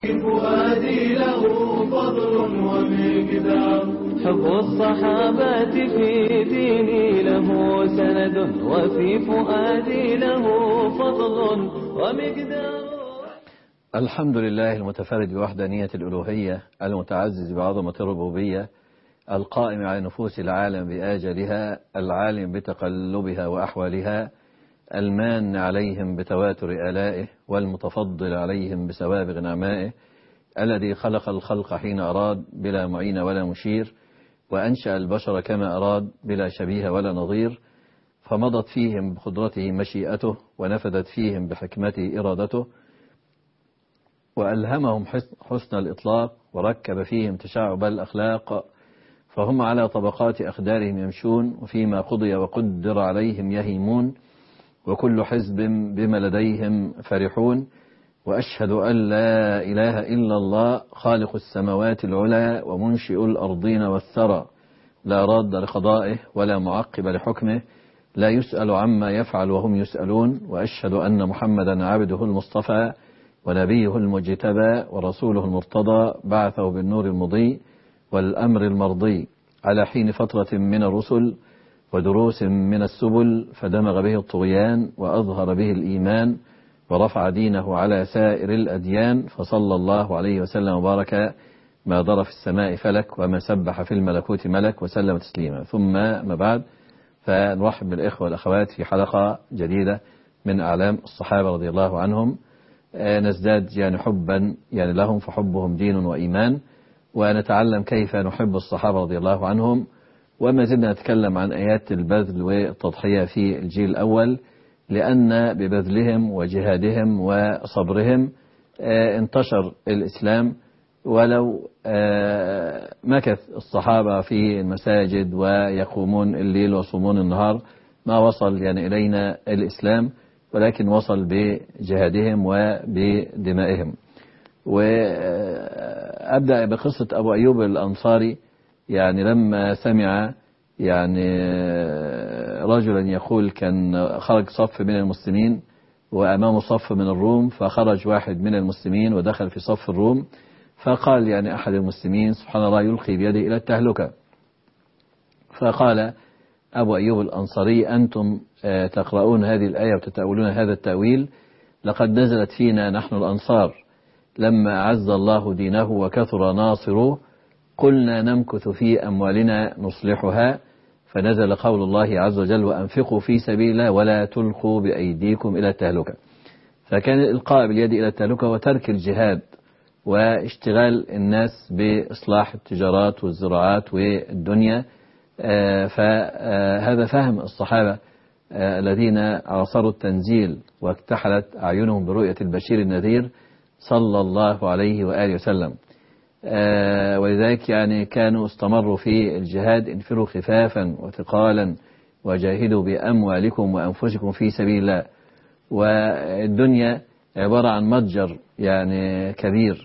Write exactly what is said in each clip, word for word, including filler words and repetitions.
فؤادي له فضل ومقدار، حب الصحابة في ديني له سند، وفي فؤادي له فضل ومقدار. الحمد لله المتفرد بوحدانية الألوهية، المتعزز بعظمة الربوبية، القائم على نفوس العالم بآجلها، العالم بتقلبها وأحوالها، المان عليهم بتواتر آلائه، والمتفضل عليهم بسوابغ نعمائه، الذي خلق الخلق حين أراد بلا معين ولا مشير، وأنشأ البشر كما أراد بلا شبيه ولا نظير، فمضت فيهم بقدرته مشيئته، ونفذت فيهم بحكمته إرادته، وألهمهم حسن الإطلاق، وركب فيهم تشعب الأخلاق، فهم على طبقات أخدارهم يمشون، وفيما قضي وقدر عليهم يهيمون، وكل حزب بما لديهم فرحون. وأشهد أن لا إله إلا الله خالق السماوات العلى ومنشئ الأرضين والثرى، لا راد لقضائه ولا معقب لحكمه، لا يسأل عما يفعل وهم يسألون. وأشهد أن محمدا عبده المصطفى ونبيه المجتبى ورسوله المرتضى، بعثه بالنور المضيء والأمر المرضي على حين فترة من الرسل ودروس من السبل، فدمغ به الطغيان وأظهر به الإيمان، ورفع دينه على سائر الأديان، فصلى الله عليه وسلم وبارك ما ضر في السماء فلك وما سبح في الملكوت ملك، وسلم تسليما. ثم ما بعد، فنرحب بالإخوة والأخوات في حلقة جديدة من أعلام الصحابة رضي الله عنهم، نزداد يعني حبا يعني لهم، فحبهم دين وإيمان، ونتعلم كيف نحب الصحابة رضي الله عنهم. وما زلنا نتكلم عن آيات البذل والتضحية في الجيل الأول، لأن ببذلهم وجهادهم وصبرهم انتشر الإسلام، ولو مكث الصحابة في المساجد ويقومون الليل ويصومون النهار ما وصل يعني إلينا الإسلام، ولكن وصل بجهادهم وبدمائهم. وأبدأ بقصة أبو أيوب الأنصاري، يعني لما سمع يعني رجلا يقول كان خرج صف من المسلمين وأمامه صف من الروم، فخرج واحد من المسلمين ودخل في صف الروم، فقال يعني أحد المسلمين سبحان الله يلقي بيده إلى التهلكة. فقال أبو أيوب الأنصاري: أنتم تقرؤون هذه الآية وتتأولون هذا التأويل، لقد نزلت فينا نحن الأنصار لما أعز الله دينه وكثر ناصروه، قلنا نمكث في أموالنا نصلحها، فنزل قول الله عز وجل: وأنفقوا في سبيل الله ولا تلقوا بأيديكم إلى التهلكة. فكان الإلقاء باليد إلى التهلكة وترك الجهاد واشتغال الناس بإصلاح التجارات والزراعات والدنيا. فهذا فهم الصحابة الذين عاصروا التنزيل واكتحلت أعينهم برؤية البشير النذير صلى الله عليه وآله وسلم. ولذلك يعني كانوا استمروا في الجهاد: انفروا خفافا وثقالا وجاهدوا بأموالكم وأنفسكم في سبيل الله. والدنيا عبارة عن متجر يعني كبير،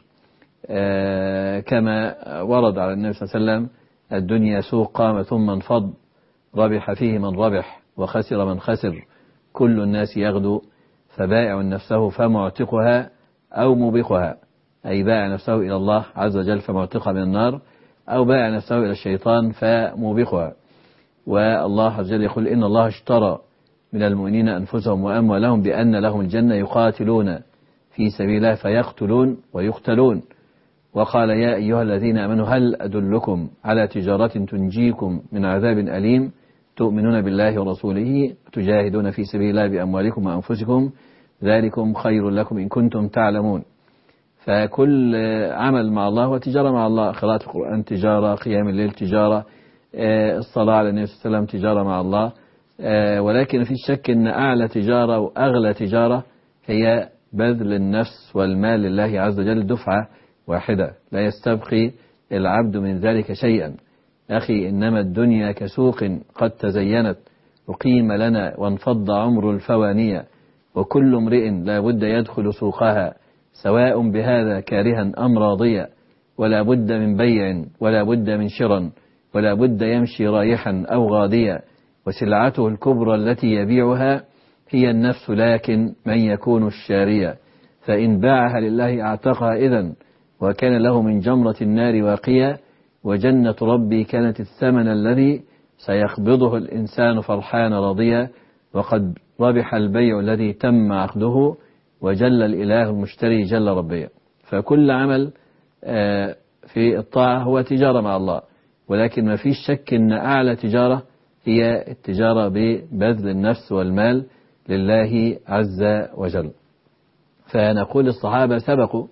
كما ورد على النبي صلى الله عليه وسلم: الدنيا سوق قام ثم انفض، ربح فيه من ربح وخسر من خسر، كل الناس يغدو، فبائع نفسه فمعتقها أو موبقها، أي باع نفسه إلى الله عز وجل فمعتقها من النار، أو باع نفسه إلى الشيطان فموبقها. والله عز وجل يقول: إن الله اشترى من المؤمنين أنفسهم وأموالهم بأن لهم الجنة يقاتلون في سبيل الله فيقتلون ويقتلون. وقال: يا أيها الذين آمنوا هل أدلكم على تجارة تنجيكم من عذاب أليم، تؤمنون بالله ورسوله تجاهدون في سبيل الله بأموالكم وأنفسكم، ذلكم خير لكم إن كنتم تعلمون. فكل عمل مع الله وتجارة مع الله، قراءة القرآن تجارة، قيام الليل تجارة، الصلاة على النبي صلى الله عليه وسلم تجارة مع الله. ولكن في شك أن أعلى تجارة وأغلى تجارة هي بذل النفس والمال لله عز وجل دفعة واحدة، لا يستبقي العبد من ذلك شيئا. أخي، إنما الدنيا كسوق قد تزينت وقيم لنا وانفض عمر الفوانية، وكل امرئ لا بد يدخل سوقها، سواء بهذا كارها أم راضيا، ولا بد من بيع ولا بد من شرا، ولا بد يمشي رايحا أو غاديا، وسلعته الكبرى التي يبيعها هي النفس، لكن من يكون الشارية، فإن باعها لله اعتقها إذن، وكان له من جمرة النار واقية، وجنة ربي كانت الثمن الذي سيقبضه الإنسان فرحان راضيا، وقد ربح البيع الذي تم عقده، وجل الإله المشتري جل ربيا. فكل عمل في الطاعة هو تجارة مع الله، ولكن ما فيش شك أن أعلى تجارة هي التجارة ببذل النفس والمال لله عز وجل. فنقول الصحابة سبقوا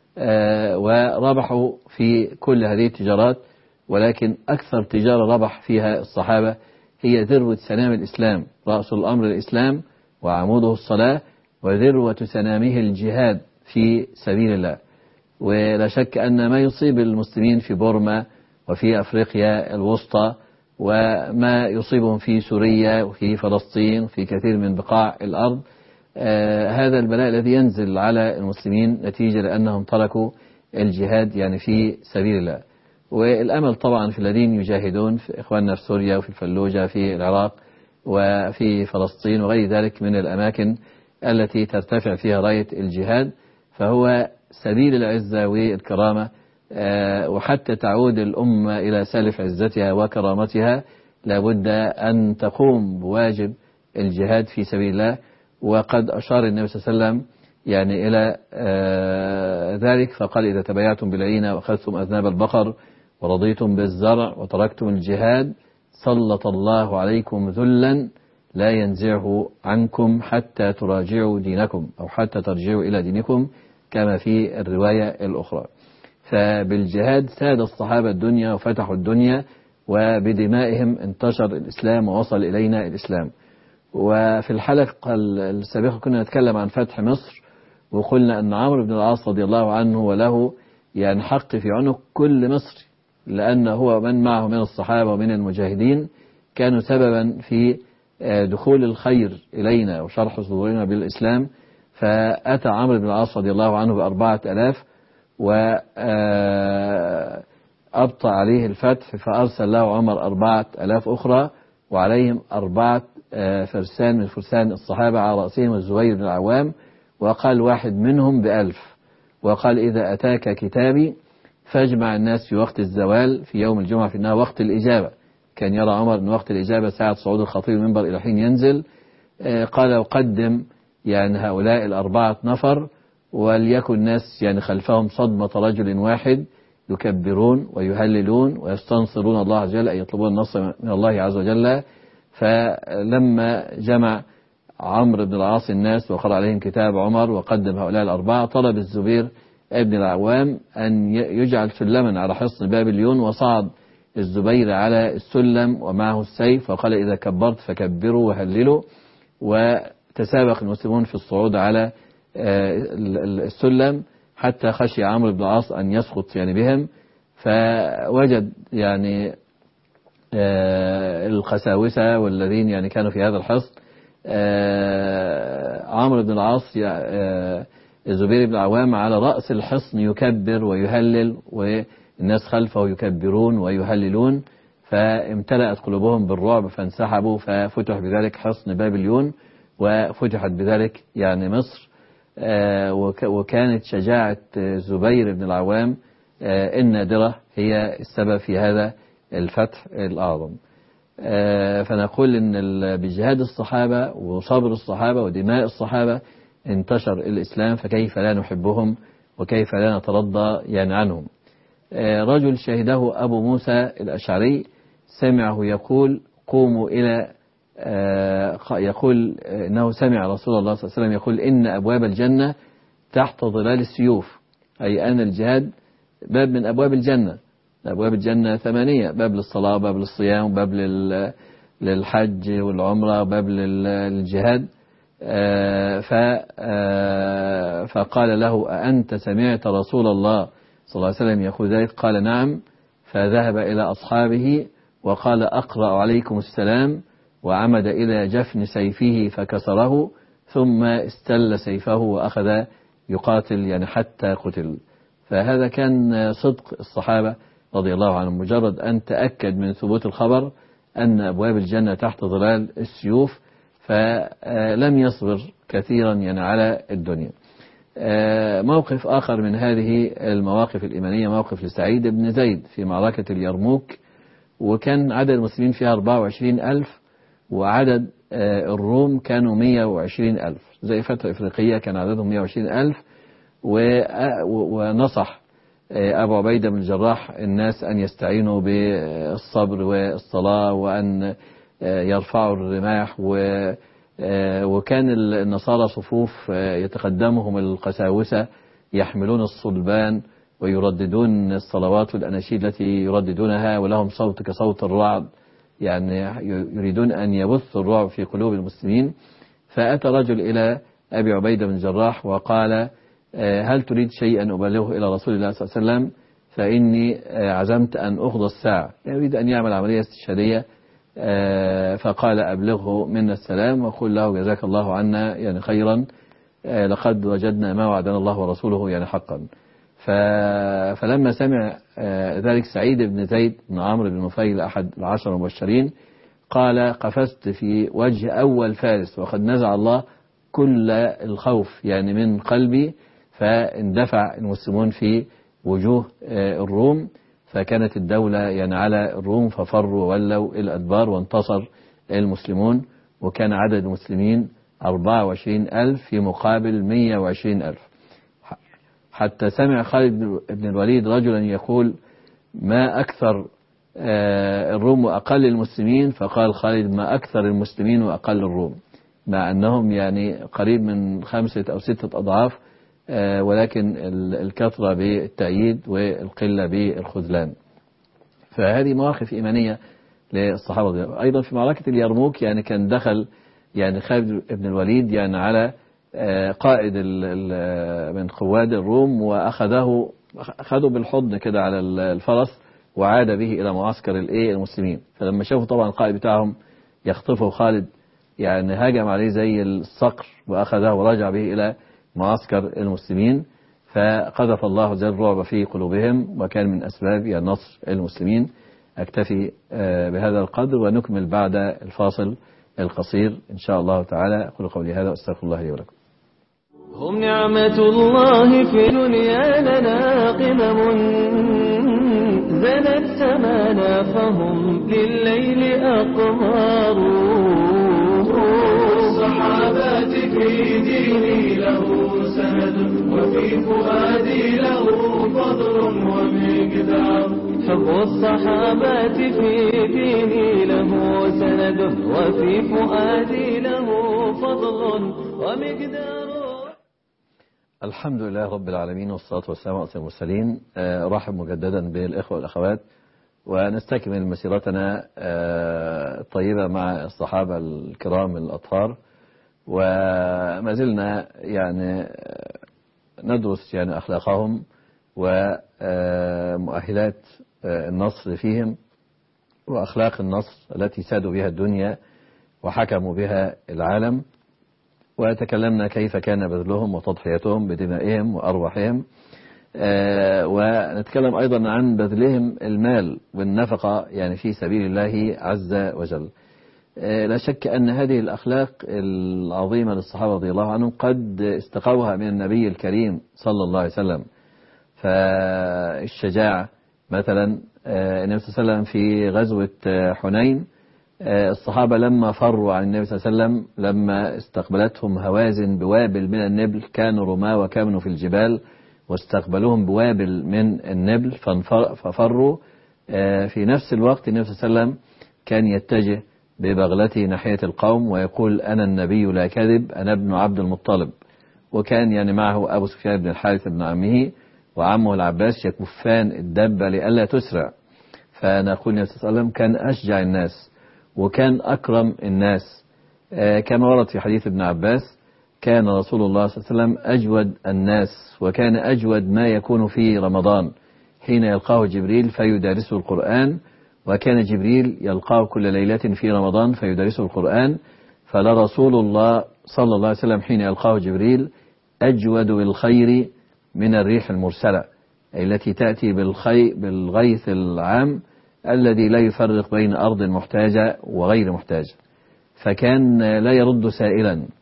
وربحوا في كل هذه التجارات، ولكن أكثر تجارة ربح فيها الصحابة هي ذروة سنام الإسلام، رأس الأمر الإسلام وعموده الصلاة، وذروة سنامه الجهاد في سبيل الله. ولا شك أن ما يصيب المسلمين في بورما وفي أفريقيا الوسطى، وما يصيبهم في سوريا وفي فلسطين وفي كثير من بقاع الأرض، آه هذا البلاء الذي ينزل على المسلمين نتيجة لأنهم تركوا الجهاد يعني في سبيل الله. والأمل طبعا في الذين يجاهدون، في إخواننا في سوريا وفي الفلوجة في العراق وفي فلسطين وغير ذلك من الأماكن التي ترتفع فيها راية الجهاد، فهو سبيل العزة والكرامة، آه وحتى تعود الأمة إلى سالف عزتها وكرامتها لابد أن تقوم بواجب الجهاد في سبيل الله. وقد أشار النبي صلى الله عليه وسلم يعني إلى آه ذلك، فقال: إذا تبايعتم بالعينة وأخذتم أذناب البقر ورضيتم بالزرع وتركتم الجهاد سلط الله عليكم ذلا لا ينزعه عنكم حتى تراجعوا دينكم أو حتى ترجعوا إلى دينكم، كما في الرواية الأخرى. فبالجهاد ساد الصحابة الدنيا وفتحوا الدنيا، وبدمائهم انتشر الإسلام ووصل إلينا الإسلام. وفي الحلقة السابقة كنا نتكلم عن فتح مصر، وقلنا أن عمرو بن العاص رضي الله عنه وله يعني حق في عنق كل مصري، لأنه هو من معه من الصحابة ومن المجاهدين كانوا سببا في دخول الخير إلينا وشرح صدورنا بالإسلام. فأتى عمرو بن العاص رضي الله عنه بأربعة ألاف وأبطى عليه الفتح، فأرسل له عمر أربعة ألاف أخرى وعليهم أربعة فرسان من فرسان الصحابة على رأسهم الزبير بن العوام، وقال واحد منهم بألف، وقال: إذا أتاك كتابي فاجمع الناس في وقت الزوال في يوم الجمعة في إنها وقت الإجابة. كان يرى عمر أن وقت الإجابة ساعة صعود الخطيب المنبر إلى حين ينزل. قال: وقدم يعني هؤلاء الأربعة نفر، وليكن الناس يعني خلفهم صدمة رجل واحد يكبرون ويهللون ويستنصرون الله عز وجل، أي يطلبون النصر من الله عز وجل. فلما جمع عمرو بن العاص الناس وقرأ عليهم كتاب عمر وقدم هؤلاء الأربعة، طلب الزبير ابن العوام أن يجعل سلما على حصن بابليون، وصعد الزبير على السلم ومعه السيف، وقال: إذا كبرت فكبروا وهللوا. وتسابق المسلمون في الصعود على السلم حتى خشي عمرو بن العاص أن يسقط يعني بهم، فوجد يعني القساوسة والذين يعني كانوا في هذا الحصن عمرو بن العاص الزبير بن العوام على رأس الحصن يكبر ويهلل، والناس خلفه يكبرون ويهللون، فامتلأت قلوبهم بالرعب فانسحبوا، ففتح بذلك حصن بابليون وفتحت بذلك يعني مصر. وكانت شجاعة الزبير بن العوام النادرة هي السبب في هذا الفتح الأعظم. فنقول إن بجهاد الصحابة وصبر الصحابة ودماء الصحابة انتشر الإسلام، فكيف لا نحبهم وكيف لا نترضى يعني عنهم. رجل شهده أبو موسى الأشعري سمعه يقول: قوموا إلى يقول إنه سمع رسول الله صلى الله عليه وسلم يقول: إن أبواب الجنة تحت ظلال السيوف، أي أن الجهاد باب من أبواب الجنة. أبواب الجنة ثمانية: باب للصلاة، باب للصيام، باب للحج والعمرة، باب للجهاد. فقال له: أأنت سمعت رسول الله صلى الله عليه وسلم يقول ذلك؟ قال: نعم. فذهب إلى أصحابه وقال: أقرأ عليكم السلام، وعمد إلى جفن سيفه فكسره، ثم استل سيفه وأخذ يقاتل يعني حتى قتل. فهذا كان صدق الصحابة رضي الله عنهم، مجرد أن تأكد من ثبوت الخبر أن أبواب الجنة تحت ظلال السيوف فلم يصبر كثيرا يعني على الدنيا. موقف آخر من هذه المواقف الإيمانية موقف لسعيد بن زيد في معركة اليرموك، وكان عدد المسلمين فيها أربعة وعشرين ألف وعدد الروم كانوا مئة وعشرين ألف، زي فترة إفريقية كان عددهم مئة وعشرين ألف. ونصح أبو عبيدة بن الجراح الناس أن يستعينوا بالصبر والصلاة وأن يرفعوا الرماح، وكان النصارى صفوف يتقدمهم القساوسة يحملون الصلبان ويرددون الصلوات والأناشيد التي يرددونها ولهم صوت كصوت الرعد، يعني يريدون أن يبثوا الرعب في قلوب المسلمين. فأتى رجل إلى أبي عبيدة بن الجراح وقال: هل تريد شيئا أبلغه إلى رسول الله صلى الله عليه وسلم؟ فإني عزمت أن أخذ الساعة، يريد أن يعمل عملية استشهادية. فقال: أبلغه منا السلام وقل له جزاك الله عنا يعني خيرا، لقد وجدنا ما وعدنا الله ورسوله يعني حقا. فلما سمع ذلك سعيد بن زيد بن عمرو بن نفيل أحد العشر المبشرين قال: قفزت في وجه أول فارس وقد نزع الله كل الخوف يعني من قلبي. فاندفع المسلمون في وجوه الروم، فكانت الدولة يعني على الروم ففروا وولوا الأدبار وانتصر المسلمون، وكان عدد المسلمين أربعة وعشرين ألف في مقابل مئة وعشرين ألف. حتى سمع خالد بن الوليد رجلا يقول: ما أكثر الروم وأقل المسلمين؟ فقال خالد: ما أكثر المسلمين وأقل الروم، مع أنهم يعني قريب من خمسة أو ستة أضعاف، ولكن الكثرة بالتأييد والقلة بالخذلان. فهذه مواقف إيمانية للصحابة. أيضا في معركة اليرموك يعني كان دخل يعني خالد بن الوليد يعني على قائد من قواد الروم وأخذه أخذه بالحضن كده على الفرس وعاد به إلى معسكر المسلمين. فلما شافوا طبعا القائد بتاعهم يخطفه خالد يعني هاجم عليه زي الصقر وأخذه ورجع به إلى معسكر المسلمين، فقذف الله زي الرعب في قلوبهم وكان من أسباب يعني نصر المسلمين. أكتفي بهذا القدر ونكمل بعد الفاصل القصير إن شاء الله تعالى. أقول قولي هذا وأستغفر الله لي ولكم. هم نعمة الله في دنيا لنا قمم زنت سمانا فهم لليل أقمار. الصحابات في ديني له سند وفي فؤادي له فضل ومقدار. حب الصحابات في ديني له سند وفي فؤادي له فضل ومقدار. الحمد لله رب العالمين والصلاة والسلام على سيدنا المرسلين. أرحب مجددا بالإخوة والأخوات ونستكمل مسيرتنا الطيبة مع الصحابة الكرام الأطهار، وما زلنا يعني ندرس يعني أخلاقهم ومؤهلات النصر فيهم وأخلاق النصر التي سادوا بها الدنيا وحكموا بها العالم، وتكلمنا كيف كان بذلهم وتضحيتهم بدمائهم وأرواحهم، ونتكلم أيضا عن بذلهم المال والنفقة يعني في سبيل الله عز وجل. لا شك أن هذه الأخلاق العظيمة للصحابة رضي الله عنهم قد استقوها من النبي الكريم صلى الله عليه وسلم. فالشجاعة مثلا النبي صلى الله عليه وسلم في غزوة حنين، الصحابة لما فروا عن النبي صلى الله عليه وسلم لما استقبلتهم هوازن بوابل من النبل، كانوا رماة وكانوا في الجبال واستقبلوهم بوابل من النبل ففروا. في نفس الوقت النبي صلى الله عليه وسلم كان يتجه ببغلته ناحية القوم ويقول: أنا النبي لا كذب، أنا ابن عبد المطلب. وكان يعني معه أبو سفيان بن الحارث بن عمه وعمه العباس يكفان الدابة لئلا تسرع. فنقول النبي صلى الله عليه وسلم كان أشجع الناس وكان أكرم الناس، كما ورد في حديث ابن عباس: كان رسول الله صلى الله عليه وسلم أجود الناس، وكان أجود ما يكون في رمضان حين يلقاه جبريل فيدارسه القرآن، وكان جبريل يلقاه كل ليلة في رمضان فيدارسه القرآن. فلرسول الله صلى الله عليه وسلم حين يلقاه جبريل أجود بالخير من الريح المرسلة التي تأتي بالخي بالغيث العام الذي لا يفرق بين أرض محتاجة وغير محتاجة. فكان لا يرد سائلا،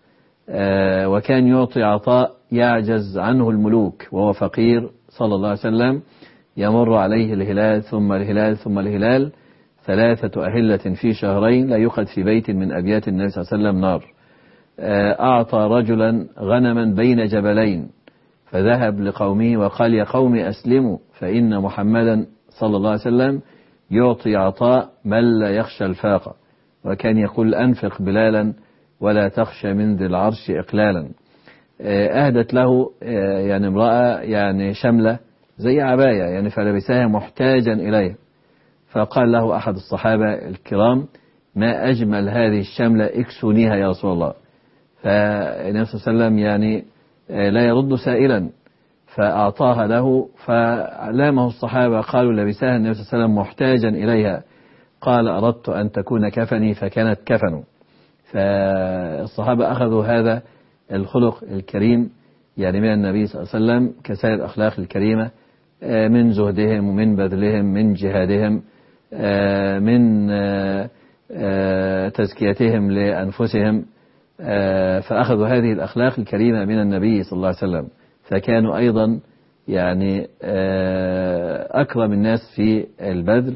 وكان يعطي عطاء يعجز عنه الملوك، وهو فقير صلى الله عليه وسلم، يمر عليه الهلال ثم الهلال ثم الهلال ثلاثة أهلة في شهرين لا يوقد في بيت من أبيات النبي صلى الله عليه وسلم نار. أعطى رجلا غنما بين جبلين فذهب لقومه وقال: يا قوم أسلموا فإن محمدا صلى الله عليه وسلم يعطي عطاء من لا يخشى الفاقة. وكان يقول: أنفق بلالا ولا تخشى من ذي العرش إقلالا. أهدت له يعني امرأة يعني شملة زي عباية يعني فلبسها محتاجا إليها، فقال له أحد الصحابة الكرام: ما أجمل هذه الشملة، اكسونيها يا رسول الله. فالنبي صلى الله عليه وسلم يعني لا يرد سائلا فأعطاها له، فلامه الصحابة قالوا: لبسها النبي صلى الله عليه وسلم محتاجا إليها. قال: أردت أن تكون كفني فكانت كفنه. فالصحابة أخذوا هذا الخلق الكريم يعني من النبي صلى الله عليه وسلم كسائر الأخلاق الكريمة، من زهدهم ومن بذلهم من جهادهم، من تزكيتهم لأنفسهم، فأخذوا هذه الأخلاق الكريمة من النبي صلى الله عليه وسلم، فكانوا أيضا يعني أكرم الناس في البذل.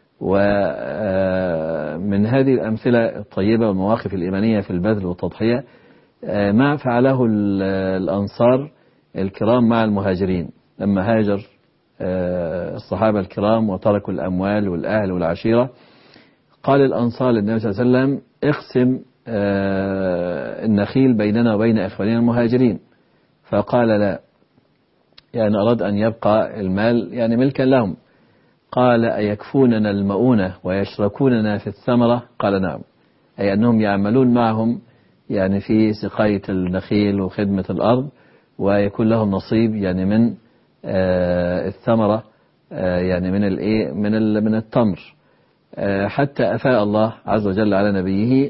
ومن هذه الأمثلة الطيبة والمواقف الإيمانية في البذل والتضحية ما فعله الأنصار الكرام مع المهاجرين لما هاجر الصحابة الكرام وتركوا الأموال والأهل والعشيرة. قال الأنصار للنبي صلى الله عليه وسلم: اقسم النخيل بيننا وبين إخواننا المهاجرين. فقال: لا، يعني أراد أن يبقى المال يعني ملكا لهم. قال: أيكفوننا المؤونة ويشركوننا في الثمرة؟ قال: نعم، أي أنهم يعملون معهم يعني في سقاية النخيل وخدمة الأرض، ويكون لهم نصيب يعني من آه الثمرة، آه يعني من الايه من من التمر. آه حتى أفاء الله عز وجل على نبيه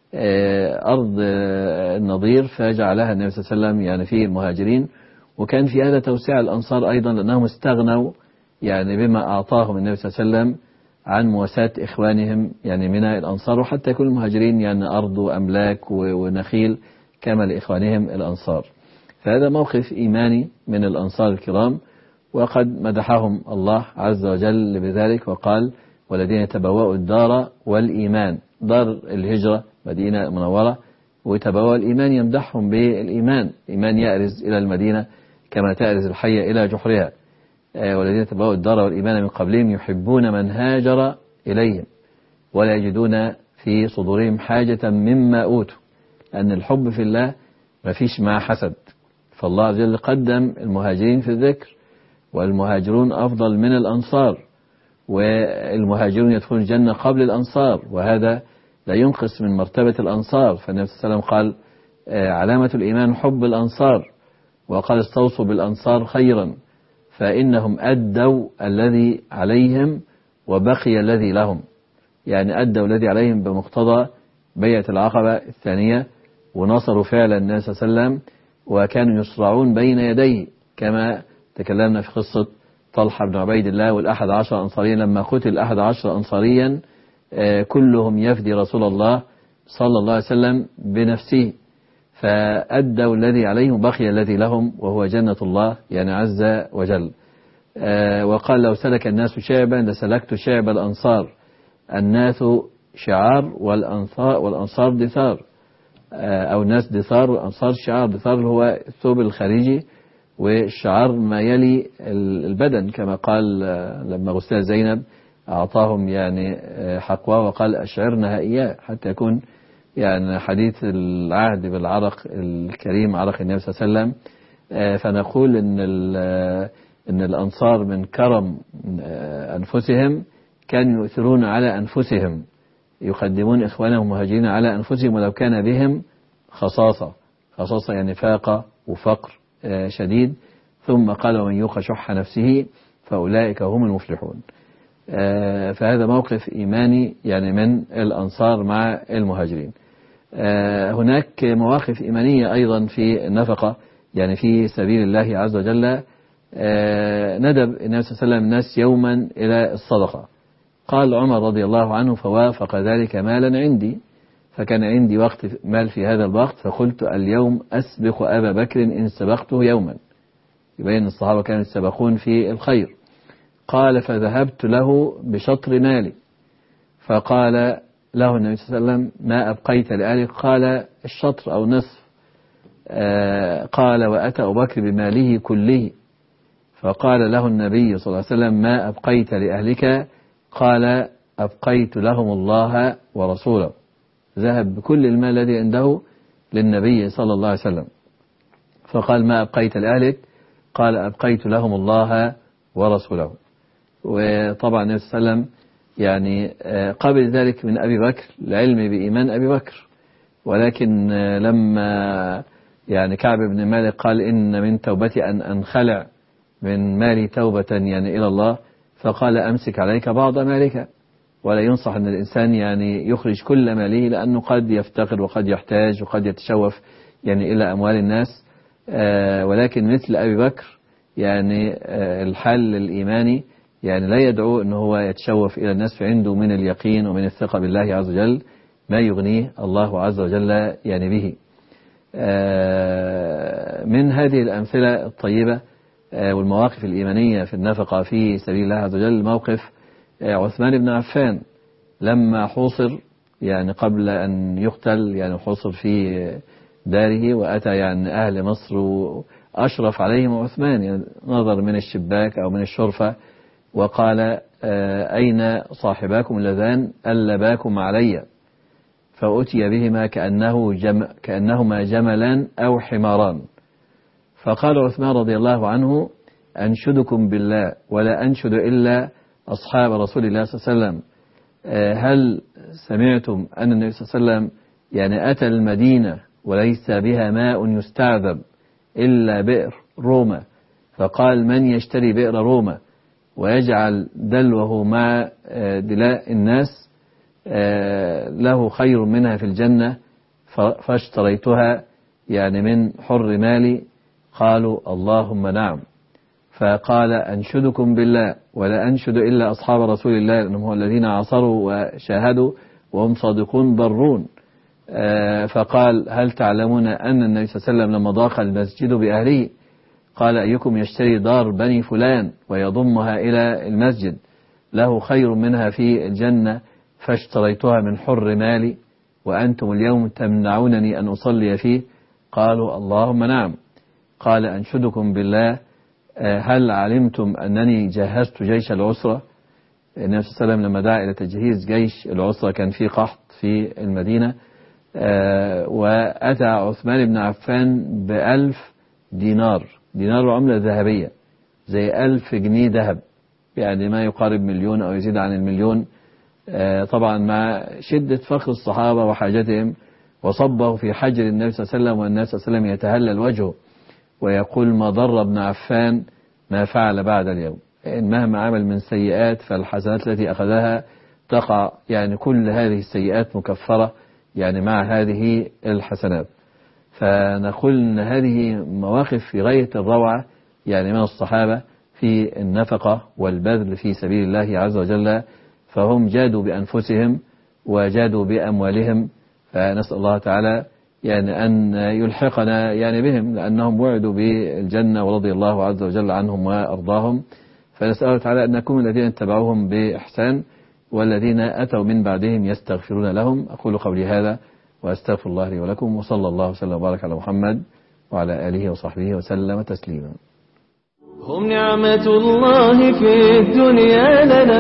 آه أرض آه النضير فجعلها النبي صلى الله عليه وسلم يعني في المهاجرين. وكان في هذا توسيع الأنصار أيضا لأنهم استغنوا يعني بما أعطاهم النبي صلى الله عليه وسلم عن مواساة إخوانهم يعني من الأنصار، وحتى يكون المهاجرين يعني أرض وأملاك ونخيل كما لإخوانهم الأنصار. فهذا موقف إيماني من الأنصار الكرام، وقد مدحهم الله عز وجل بذلك وقال: والذين تبوأوا الدار والإيمان، دار الهجرة مدينة منورة، وتبوأ الإيمان يمدحهم بالإيمان، إيمان يأرز إلى المدينة كما تأرز الحية إلى جحرها. والذين تبوأوا الدار والإيمان من قبلهم يحبون من هاجر إليهم ولا يجدون في صدورهم حاجة مما أوتوا. أن الحب في الله ما فيش مع حسد، فالله عز وجل قدم المهاجرين في الذكر، والمهاجرون أفضل من الأنصار، والمهاجرون يدخلون الجنة قبل الأنصار، وهذا لا ينقص من مرتبة الأنصار. فالنبي صلى الله عليه وسلم قال: علامة الإيمان حب الأنصار، وقال: استوصوا بالأنصار خيرا فإنهم أدوا الذي عليهم وبقي الذي لهم. يعني أدوا الذي عليهم بمقتضى بيعة العقبة الثانية، ونصروا فعلا النبي صلى الله عليه وسلم، وكانوا يسرعون بين يديه كما تكلمنا في قصة طلحة بن عبيد الله والأحد عشر أنصاريا. لما قتل الأحد عشر أنصاريا كلهم يفدي رسول الله صلى الله عليه وسلم بنفسه، فأدوا الذي عليهم بقي الذي لهم وهو جنة الله يعني عز وجل. وقال: لو سلك الناس شعبا لسلكت شعب الأنصار. الناس شعار والأنصار, والأنصار دثار، أو الناس دثار والأنصار شعار. دثار هو الثوب الخارجي، والشعار ما يلي البدن، كما قال لما غسل زينب أعطاهم يعني حقواه وقال: أشعرنها إياه، حتى يكون يعني حديث العهد بالعرق الكريم عرق النبي صلى الله عليه وسلم. فنقول إن إن الأنصار من كرم أنفسهم كانوا يؤثرون على أنفسهم، يقدمون إخوانهم المهاجرين على أنفسهم ولو كان بهم خصاصة، خصاصة يعني فاقة وفقر شديد. ثم قال: ومن يوق شح نفسه فأولئك هم المفلحون. فهذا موقف إيماني يعني من الأنصار مع المهاجرين. هناك مواقف إيمانية أيضا في النفقة يعني في سبيل الله عز وجل. ندب النبي صلى الله عليه وسلم الناس يوما إلى الصدقة. قال عمر رضي الله عنه: فوافق ذلك مالا عندي، فكان عندي وقت مال في هذا الوقت، فقلت اليوم أسبق أبا بكر إن سبقته يوما، يبين الصحابة كانوا يسبقون في الخير. قال فذهبت له بشطر مالي، فقال له النبي صلى الله عليه وسلم ما أبقيت لأهلك؟ قال الشطر أو نصف. آه قال وأتى أبو بكر بماله كله، فقال له النبي صلى الله عليه وسلم ما أبقيت لأهلك؟ قال أبقيت لهم الله ورسوله. ذهب بكل المال الذي عنده للنبي صلى الله عليه وسلم. فقال ما أبقيت لأهلك؟ قال أبقيت لهم الله ورسوله. وطبعا النبي صلى الله عليه وسلم يعني قبل ذلك من أبي بكر العلم بإيمان أبي بكر، ولكن لما يعني كعب بن مالك قال إن من توبتي أن أنخلع من مالي توبة يعني إلى الله، فقال أمسك عليك بعض مالك، ولا ينصح أن الإنسان يعني يخرج كل ماله، لأنه قد يفتقر وقد يحتاج وقد يتشوف يعني إلى أموال الناس. ولكن مثل أبي بكر يعني الحل الإيماني يعني لا يدعو أنه هو يتشوف إلى الناس، فعنده من اليقين ومن الثقة بالله عز وجل ما يغنيه الله عز وجل يعني به. من هذه الأمثلة الطيبة والمواقف الإيمانية في النفقة في سبيل الله عز وجل موقف عثمان بن عفان لما حوصر يعني قبل أن يقتل، يعني حوصر في داره، وأتى يعني أهل مصر وأشرف عليهم عثمان، يعني نظر من الشباك أو من الشرفة وقال أين صاحباكم اللذان ألباكم علي؟ فأتي بهما كأنه جم كأنهما جملان أو حماران. فقال عثمان رضي الله عنه أنشدكم بالله ولا أنشد إلا أصحاب رسول الله صلى الله عليه وسلم، هل سمعتم أن النبي صلى الله عليه وسلم يعني أتى المدينة وليس بها ماء يستعذب إلا بئر روما، فقال من يشتري بئر روما ويجعل دلوه مع دلاء الناس له خير منها في الجنة، فاشتريتها يعني من حر مالي. قالوا اللهم نعم. فقال أنشدكم بالله ولا أنشد إلا أصحاب رسول الله لأنهم هم الذين عصروا وشاهدوا وهم صادقون برون. فقال هل تعلمون أن النبي صلى الله عليه وسلم لما ضاق المسجد بأهله قال أيكم يشتري دار بني فلان ويضمها إلى المسجد له خير منها في الجنة، فاشتريتها من حر مالي وأنتم اليوم تمنعونني أن أصلي فيه؟ قالوا اللهم نعم. قال أنشدكم بالله هل علمتم أنني جهزت جيش العسرة؟ النبي صلى الله عليه وسلم لما دعا إلى تجهيز جيش العسرة كان في قحط في المدينة، وأتى عثمان بن عفان بألف دينار، دينار عملة ذهبية زي ألف جنيه ذهب، يعني ما يقارب مليون أو يزيد عن المليون. طبعا مع شدة فخر الصحابة وحاجتهم، وصبه في حجر النبي صلى الله عليه وسلم، والنبي صلى الله عليه وسلم يتهلل وجهه ويقول ما ضر ابن عفان ما فعل بعد اليوم، إن مهما عمل من سيئات فالحسنات التي أخذها تقع يعني كل هذه السيئات مكفرة يعني مع هذه الحسنات. فنقول أن هذه مواقف في غاية الروعة يعني من الصحابة في النفقة والبذل في سبيل الله عز وجل، فهم جادوا بأنفسهم وجادوا بأموالهم، فنسأل الله تعالى يعني أن يلحقنا يعني بهم، لأنهم وعدوا بالجنة ورضي الله عز وجل عنهم وأرضاهم. فنسأل الله تعالى أن نكون الذين اتبعوهم بإحسان والذين أتوا من بعدهم يستغفرون لهم. أقول قولي هذا وأستغفر الله لي ولكم، وصلى الله وسلم وبارك على محمد وعلى آله وصحبه وسلم تسليما. هم نعمة الله في الدنيا لنا